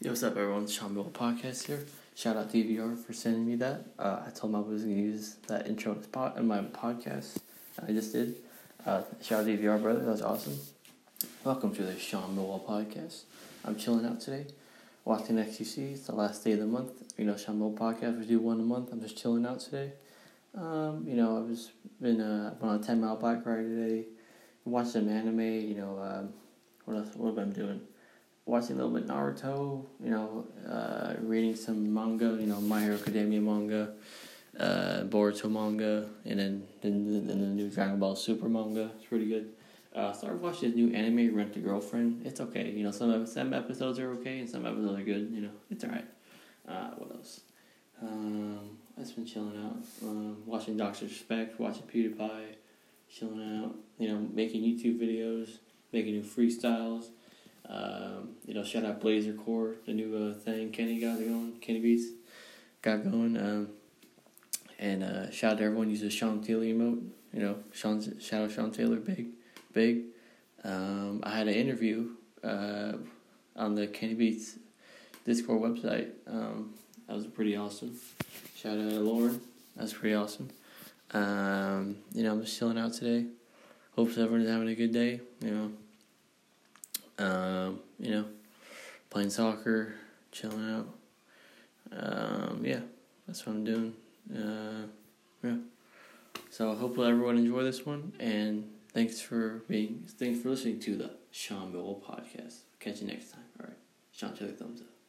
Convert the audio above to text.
Yo, what's up, everyone? Sean Bill Podcast here. Shout out DVR for sending me that. I told him I was going to use that intro in my podcast. I just did. Shout out DVR, brother. That was awesome. Welcome to the Sean Millwall Podcast. I'm chilling out today, watching XQC. It's the last day of the month. Sean Millwall Podcast, we do one a month. I'm just chilling out today. I went on a 10-mile bike ride today. Watched some anime. What else? What have I been doing? Watching a little bit Naruto, reading some manga, My Hero Academia manga, Boruto manga, and then the new Dragon Ball Super manga. It's pretty good. Started watching this new anime, Rent a Girlfriend. It's okay. Some episodes are okay and some episodes are good. It's alright. What else? I've just been chilling out. Watching Dr. Respect, watching PewDiePie, chilling out. Making YouTube videos, making new freestyles. Shout out Blazer Core, the new thing Kenny Beats got going. And shout out to everyone who uses Sean Taylor emote. Shout out Sean Taylor, big. I had an interview on the Kenny Beats Discord website. That was pretty awesome. Shout out to Lauren. That's pretty awesome. I'm just chilling out today. Hope everyone's having a good day. Playing soccer, chilling out. That's what I'm doing. So hopefully everyone enjoy this one, and thanks for listening to the Sean Millwall Podcast. Catch you next time. All right, Sean, take a thumbs up.